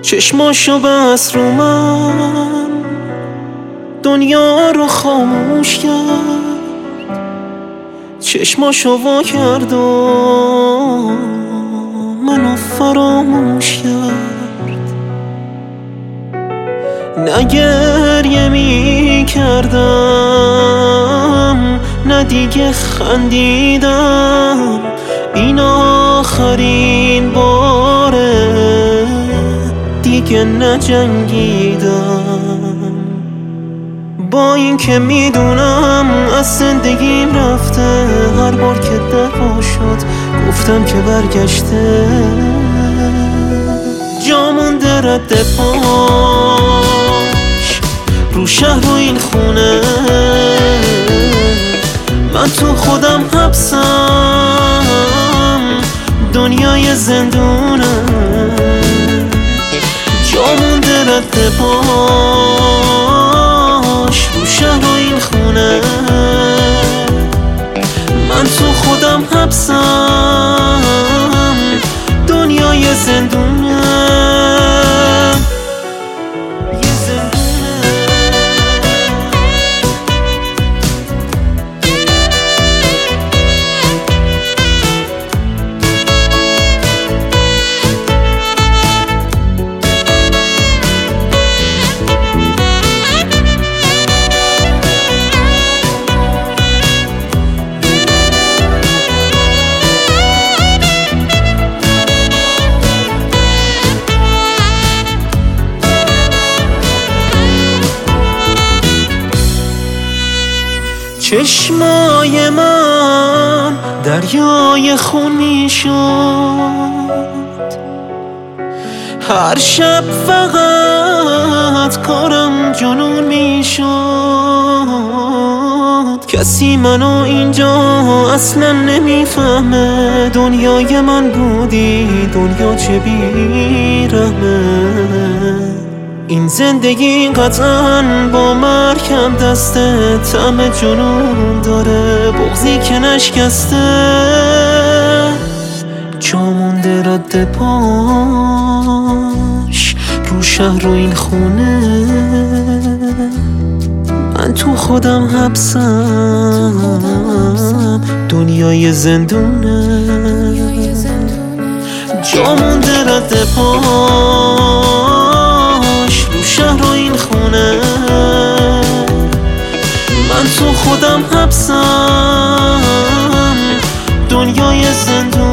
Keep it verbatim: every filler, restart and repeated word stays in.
چشماشو بس رو من، دنیا رو خاموش کرد. چشماشو وا کرد و منو فراموش کرد. نه گریه می کردم نه دیگه خندیدم، این آخرین باره دیگه نجنگیدم. با این که میدونم از زندگیم رفته، هر بار که دعوا شد گفتم که برگشته. جا مونده رد پاش رو شهر و این خونه، من تو خودم حبسم، دنیای زندونه. جا مونده رد پاش رو شهر و این خونه، من تو خودم حبسم، دنیای زندونه. چشمای من دریای خون میشد، هر شب فقط کارم جنون میشد. کسی منو اینجا اصلا نمیفهمه، دنیای من بودی دنیا چه بیرحمه. این زندگی قطعاً با مرکم دسته، طعم جنون داره بغضی که نشکسته. جا مونده رد پاش رو شهر و این خونه، من تو خودم حبسم، دنیای زندونه. جا مونده رد پاش رو شهر و این خونه، من تو خودم حبسم، دنیای زندون.